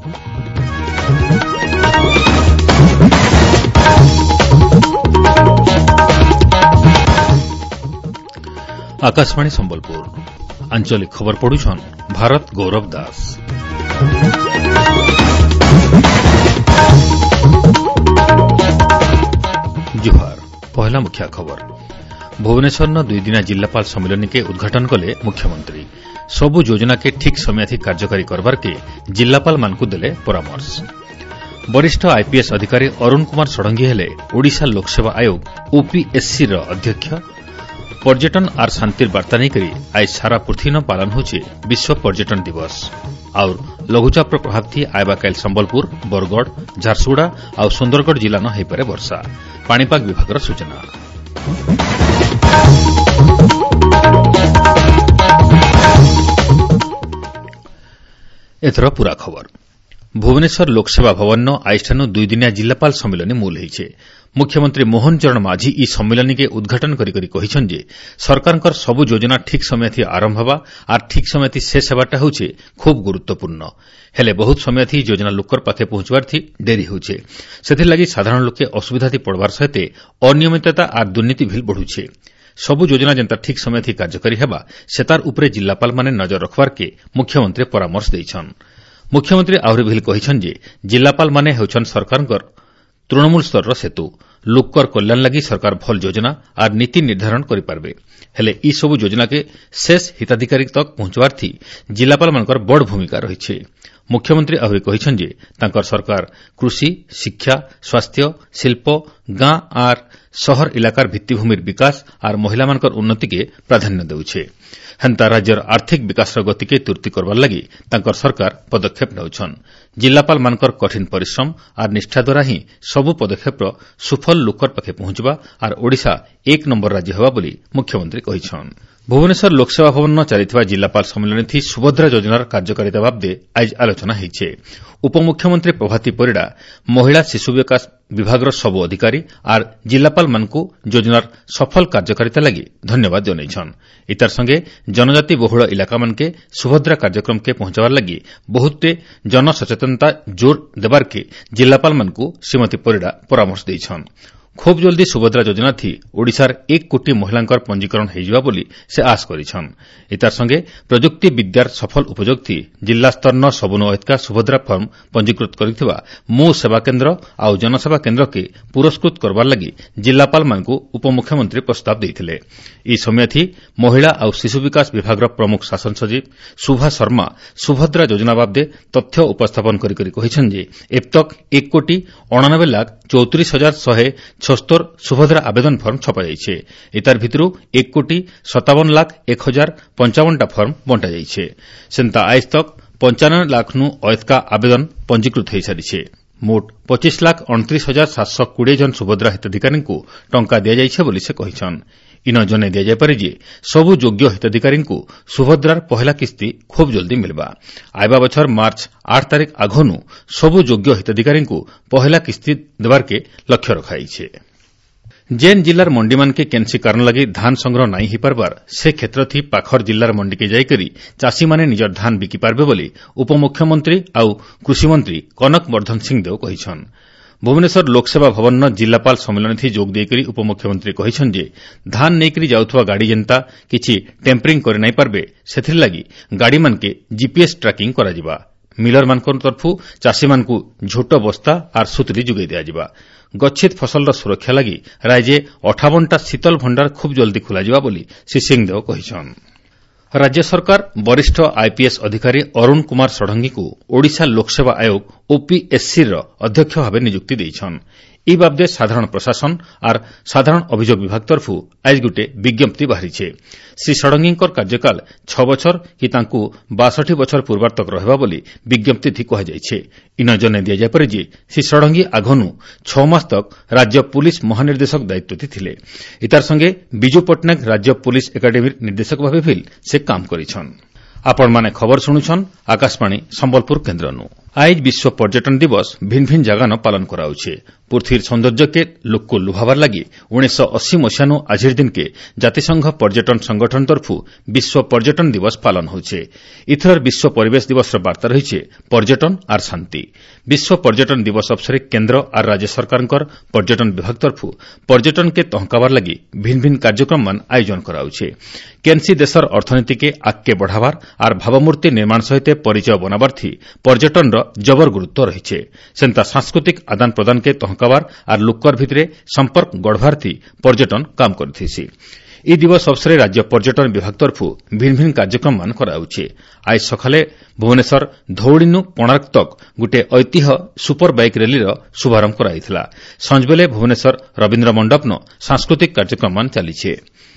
आकाशवाणी संबलपुर आंचलिक खबर पढ़ुछन भारत गौरव दास। जुहार। पहला मुख्य खबर भुवनेश्वर न 2 दिना जिलापाल सम्मेलन के उद्घाटन कले मुख्यमंत्री। सबु योजना के ठीक समय कार्यकारी करबार के जिलापाल मानकु देले परामर्श। वरिष्ठ आईपीएस अधिकारी अरुण कुमार षडंगी हेले ओडिशा लोकसेवा आयोग ओपीएससी रो अध्यक्ष। पर्यटन आर शांतिर वार्ता नहीं आज सारा पृथ्वी न पालन होचे विश्व पर्यटन दिवस। और लघुचाप प्रभाव थी आयबा काल संबलपुर बरगढ़ झारसुगुड़ा और सुंदरगढ़ जिला न हो पारे वर्षा पाणीपाग विभाग सूचना। एथर पूरा खबर भुवनेश्वर लोकसेवा भवन न आइठानु 2 दिनिया जिलापाल सम्मेलन मूल होइछे। मुख्यमंत्री मोहन चरण माझी ई सम्मेलन के उद्घाटन करी कहिछन जे सरकारकर सबु योजना ठीक समय थी आरंभ हवा आर ठीक समय थी शेष हेबाटा होचे खूब गुरुत्वपूर्ण। हेले बहुत समय थी योजना लोकर पाखे पहुंचवार थी डेरी होचे। सेथिर लागि साधारण लोके असुविधा थी पड़वार सहित अनियमितता आर दुर्नीति भी बढ़ुछे। सबु योजना जेंता ठीक समय थी कार्यकारी हेबा सेतार उपरे जिलापाल माने नजर रखवार के मुख्यमंत्री परामर्श दैछन। मुख्यमंत्री आहुरी भी कहिछन जे जिलापाल माने हेउछन सरकारकर तृणमूल स्तर सेतु। लोकर कल्याण लगी सरकार भल योजना आर नीति निर्धारण करि पारबे। हेले ई सबु योजना के शेष हिताधिकारी तक पहुंचवार थी जिलापाल मानकर बड़ भूमिका रहिछे। मुख्यमंत्री आहुरी कहिछन जे तांकर सरकार कृषि शिक्षा स्वास्थ्य शिल्प गां आर शहर इलाकार भित्तिभूमिर विकास आर महिला मानकर उन्नति के प्राधान्य देउछे। हेंता राज्यर आर्थिक विकास गति के तुर्ती करबार लगी तांकर सरकार पदक्षेप नेउछन। जिलापाल मानकर कठिन परिश्रम आर निष्ठा द्वारा ही सबु पदक्षेप सुफल लोकर पाखे पहुंचबा आर ओडिशा 1 नंबर राज्य हेबा बोली मुख्यमंत्री कहिछन। भुवनेश्वर लोकसेवा भवन न चलिथिबा जिलापाल सम्मेलन थी सुभद्रा योजनार कार्यकारिता बाबदे आज आलोचना होइछे। उपमुख्यमंत्री प्रभाती परिड़ा महिला शिशु विकास विभाग सबु अधिकारी आर जिलापाल मानकु योजनार सफल कार्यकारिता लगी धन्यवाद जनाइछन। इतार संगे जनजाति बहुल इलाका मानके सुभद्रा कार्यक्रम के पहुंचावार लगी बहुते जनसचेतनता जोर देबार के जिलापाल मानकु श्रीमती परिड़ा परामर्श दैछन। खूब जल्दी सुभद्रा योजना थी ओडिशार 1 कोटी महिलांकर पंजीकरण होइजिबा बोली से आश करिछन। इतार संगे प्रजुक्ति विद्यार सफल उपयोग थी जिला स्तर न सबुन अहितका सुभद्रा फर्म पंजीकृत करिथिबा मो सेवा केन्द्र आउ जनसेवा केन्द्र के पुरस्कृत करबार लगी जिलापाल मानकु उपमुख्यमंत्री प्रस्ताव दैथिले। ई समय थी महिला आउ शिशु विकास विभाग प्रमुख शासन सचिव सुभा शर्मा सुभद्रा योजना बाबदे तथ्य उपस्थापन करी कहिछन जे एबतक 1 कोटी 89,34,176 सुभद्रा आवेदन फर्म छपा जाइछे। इतार भितरु 1 कोटी 57,01,055 फर्म बंटा जाइछे। सेंता आज तक 95 लाख नु अयतका आवेदन पंजीकृत होई सारिछे। मोट 25,29,720 जन सुभद्रा हिताधिकारी को टंका दिया जाइछे बोली से कहिछन। इन जने दिया जाय पारे जे सबु योग्य हिताधिकारी को सुभद्रार पहला किस्ती खूब जल्दी मिलबा। आयबा बछर मार्च 8 तारिख आघनु सबु योग्य हिताधिकारी को पहला किस्ती देवार के लक्ष्य रखाइछे। जेन जिलार मंडी मान के केनसी कारण लगी धान संग्रह नहीं ही पारबार से क्षेत्र थी पाखर जिलार मंडी के जाइकरी चाषी माने निजर धान बिकी पारबे बोली उपमुख्यमंत्री आउ कृषि मंत्री कनक वर्धन सिंह देव कहिछन। भुवनेश्वर लोकसेवा भवन न जिलापाल सम्मेलन थी जोग देकरी उपमुख्यमंत्री कहिछन जे धान नेकरी जाउथवा गाड़ी जेंता किछि टेम्परिंग करे नहीं पारबे सेथिर लगी गाड़ी मान के जीपीएस ट्रैकिंग करा जिबा। मिलर मानकर तरफु चाषी मानकु झोट बस्ता आर सुतरी जुगै दिया जिबा। गच्छित फसल सुरक्षा लगी राज्य 58टा शीतल भंडार खूब जल्दी खोला जिबा बोली श्री सिंहदेव कहिछन। राज्य सरकार वरिष्ठ आईपीएस अधिकारी अरुण कुमार षडंगी को ओडिशा लोकसेवा आयोग ओपीएससी रो अध्यक्ष भाव नियुक्ति दैछन। ई बाबदे साधारण प्रशासन और साधारण अभियोग विभाग तरफु आज गोटे विज्ञप्ति बाहरीछे। श्री षडंगीकर कार्यकाल 6 बछर कि तांकु 62 बछर पूर्वार तक रहबा बोली विज्ञप्ति थी कहा जाइछे। इन जने दिया जाय पारे जे श्री षडंगी आघनु 6 मास तक राज्य पुलिस महानिर्देशक दायित्व थिले। इतार संगे बिजू पट्टनायक राज्य पुलिस एकाडेमी निर्देशक भाव भी से काम करिछन। आपण माने खबर सुनुछन आकाशवाणी संबलपुर केन्द्रनु। आज विश्व पर्यटन दिवस भिन्न भिन्न जगह न पालन कराउछे। पृथ्वीर सौंदर्य के लोक को लुभावार लगी 1980 मसीहानु आज दिन के जातिसंघ पर्यटन संगठन तरफु विश्व पर्यटन दिवस पालन होचे। इथर विश्व परिवेश दिवस वार्ता रही पर्यटन और शांति। विश्व पर्यटन दिवस अवसर केन्द्र और राज्य सरकार पर्यटन विभाग तरफु पर्यटन के तहकावार लगी भिन्न भिन्न कार्यक्रम मान आयोजन कराउछे। केनसी देशर अर्थनीति के आगे बढ़ावार और भावमूर्ति निर्माण सहित परिचय बनावार थी पर्यटन जबर गुरुत्व रही। सेंता सांस्कृतिक आदान प्रदान के तहकावार और लोकर भितरे संपर्क गढ़वार थी पर्यटन काम करथीसी। ई दिवस अवसर राज्य पर्यटन विभाग तरफु भिन्न भिन्न कार्यक्रम मान कराउछे। आज सकाले भुवनेश्वर धौड़ीनु कोणार्क तक गोटे ऐतिह्य सुपर बाइक रैली शुभारंभ कराइथिला। संजबेले भुवनेश्वर रवीन्द्र मंडपन सांस्कृतिक कार्यक्रम मान चलीछे।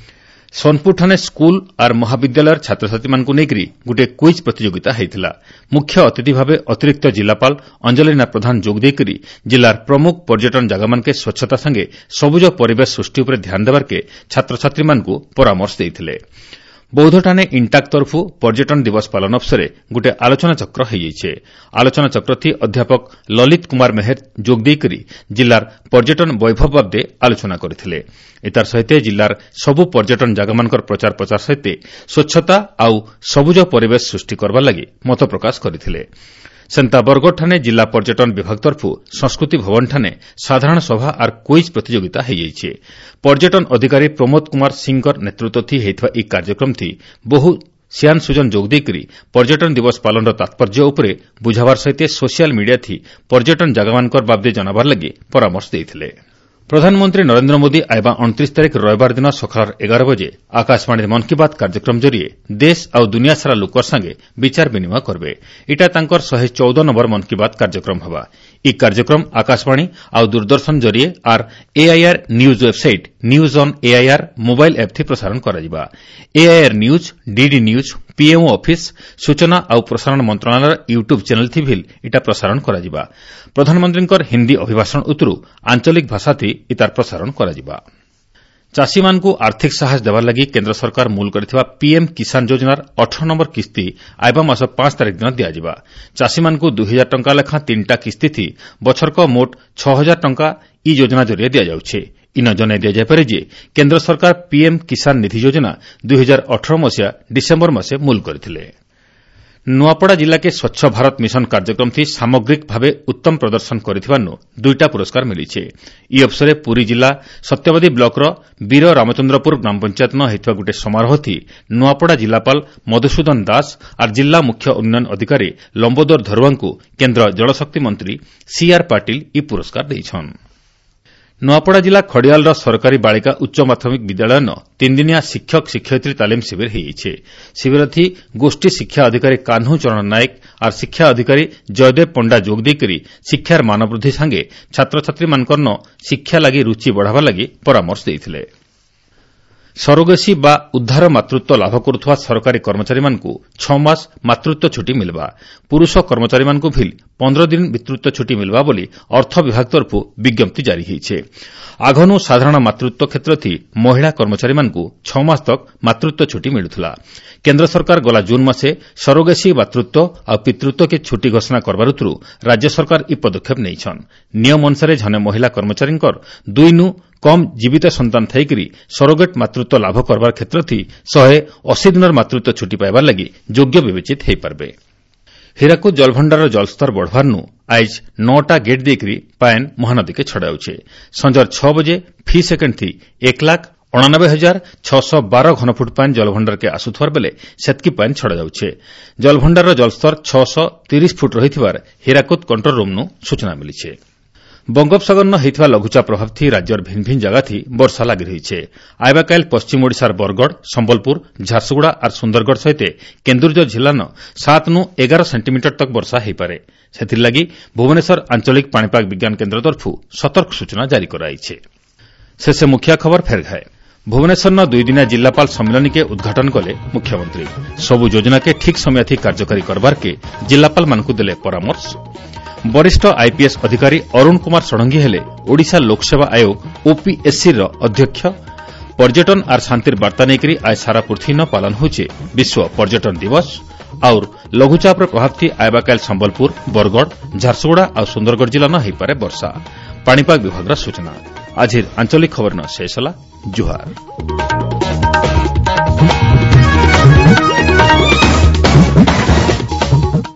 सोनपुर ठाणे स्कूल और महाविद्यालय छात्र छात्री मानकु नेकरी गोटे क्विज प्रतियोगिता हेतिला। मुख्य अतिथि भावे अतिरिक्त जिलापाल अंजलिना प्रधान जोग देकरी जिलार प्रमुख पर्यटन जगह मान के स्वच्छता संगे सबुज परिवेश सृष्टि उपरे ध्यान देवार के छात्र छात्री मानकु परामर्श देइथिले। बौद्ध ठाणे इंटाक तरफु पर्यटन दिवस पालन अवसरे गोटे आलोचना चक्र होइछे। आलोचना चक्र थी अध्यापक ललित कुमार मेहर जोग देकरी जिलार पर्यटन वैभव बाबदे आलोचना करथिले। इतार सहित जिलार सबु पर्यटन जगह प्रचार प्रचार सहित स्वच्छता आउ सबुज परिवेश सृष्टि करबार लगी मत प्रकाश करथिले। सेंता बरगढ़ ठाणे जिला पर्यटन विभाग तरफु संस्कृति भवन ठाणे साधारण सभा और क्विज प्रतियोगिता होइछे। पर्यटन अधिकारी प्रमोद कुमार सिंह नेतृत्व थी हेतवा ई कार्यक्रम थी बहु सियान सुजन जोग देकरी पर्यटन दिवस पालन तात्पर्य उपरे बुझावार सहित सोशल मीडिया थी पर्यटन जगह बाबदे जनाबार लगी परामर्श देइथिले। प्रधानमंत्री नरेंद्र मोदी आइबा 29 तारिख रविवार दिन सकाल 11 बजे आकाशवाणी मन की बात कार्यक्रम जरिए देश और दुनिया सारा लोकर संगे विचार विनिमय करबे। इटा तांकर 114 नंबर मन की बात कार्यक्रम हवा। ई कार्यक्रम आकाशवाणी और दूरदर्शन जरिए और AIR news website news on AIR mobile app थी प्रसारण कराजिबा। AIR news, DD news, PMO office, सूचना और प्रसारण मंत्रालय यूट्यूब चैनल थी भी इटा प्रसारण कराजिबा। प्रधानमंत्री हिंदी अभिभाषण उतरु आंचलिक भाषा थी इतार प्रसारण कराजिबा। चाषी मानकु आर्थिक सहायता देवार लगी केन्द्र सरकार मूल करथिबा पीएम किसान योजनार 18 नंबर किस्ती आइबा मास 5 तारिख दिन दियाजिबा। चाषी मानकु 2000 टंका लेखा 3टा किस्ती थी बछरक मोट 6000 टंका ई योजना जरिए दिया जाउछे। इन जनाई दिया जाय पारे जे केन्द्र सरकार पीएम किसान निधि योजना 2018 मसिया डिसेम्बर मासे मूल करथिले। नुआपड़ा जिला के स्वच्छ भारत मिशन कार्यक्रम थी सामग्रिक भावे उत्तम प्रदर्शन करिथिबानु 2टा पुरस्कार मिलिछे। ई अवसरे पुरी जिला सत्यवादी ब्लॉक वीर रामचंद्रपुर ग्राम पंचायत न हेतुवा गोटे समारोह थी नुआपड़ा जिलापाल मधुसूदन दास और जिला मुख्य उन्नयन अधिकारी लंबोदर धरुआंकु केन्द्र जलशक्ति मंत्री सीआर पाटिल ई पुरस्कार देइछन। नुआपड़ा जिला खड़ियाल सरकारी बालिका उच्च माध्यमिक विद्यालय 3 दिनिया शिक्षक शिक्षयित्री तालीम शिविर होइछे। शिविर थी गोष्ठी शिक्षा अधिकारी कान्हू चरण नायक और शिक्षा अधिकारी जयदेव पंडा जोग देकरी शिक्षार मानवृद्धि संगे छात्र छात्री मानकर शिक्षा लगी रुचि बढ़ावा लगी परामर्श देइथिले। सरोगेसी बा उद्धार मातृत्व लाभ करुवा सरकारी कर्मचारी मानकु 6 मास मातृत्व छुट्टी मिलवा। पुरुष कर्मचारी मानकु भी 15 दिन मातृत्व छुट्टी मिलवा बोली अर्थ विभाग तरफु विज्ञप्ति जारी होइछे। आघनु साधारण मातृत्व क्षेत्र थी महिला कर्मचारी मानकु 6 मास तक मातृत्व छुट्टी मिलुथला। केन्द्र सरकार गला जून मासे सरोगेसी मातृत्व और पितृत्व के छुट्टी घोषणा करबार राज्य सरकार ई पदक्षेप नेइछन। नियम अनुसार जने महिला कर्मचारी 2 नु कम जीवित संतान थैकरी सरोगेट मातृत्व लाभ करबार क्षेत्र थी 180 दिन मातृत्व छुट्टी पाइबार लगी योग्य विवेचित हो पारबे। हीराकुद जलभंडार जलस्तर बढ़वार आज 9टा गेट देकरी पायन महानदी के छड़ाउछे। संजर 6 बजे फी सेकेंड थी 1,89,612 घनफुट पानी जलभंडार के आसुथवार बेले सेतकी पानी छड़ा जाउछे। जलभंडार जलस्तर 630 फुट रहिथिबार हीराकुद कंट्रोल रूम सूचना मिलिछे। बंगोपसागर होइथिबा लघुचाप प्रभाव थी राज्यर भिन्न भिन्न जगह थी वर्षा लगी रही। आइबा काल पश्चिम ओडिशार बरगढ़, संबलपुर, झारसुगुड़ा और सुंदरगढ़ सहित केन्दुरझर जिलान 7 नु 11 सेंटीमीटर तक वर्षा होइपारे। सेथिर लगी भुवनेश्वर आंचलिक पाणीपाग विज्ञान केन्द्र तरफु सतर्क सूचना जारी कराइछे। शेषे मुखिया खबर फेर घाए। भुवनेश्वर 2 दिनिया जिलापाल सम्मेलन के उद्घाटन कले मुख्यमंत्री। सबु योजना के ठीक समय थी कार्यकारी करबार के जिलापाल मानकु देले परामर्श। वरिष्ठ आईपीएस अधिकारी अरुण कुमार षडंगी हेले ओडिशा लोकसेवा आयोग ओपीएससी अध्यक्ष। पर्यटन और शांतिर वार्ता नेकरी आज सारा पृथ्वी न पालन होचे विश्व पर्यटन दिवस। और लघुचाप प्रभाव थी आइबा काल संबलपुर, बरगढ़, झारसुगुड़ा और सुंदरगढ़ जिला न होइपारे वर्षा। पाणीपाग विभाग सूचना। आज आंचलिक खबर शेष होला। जुहार।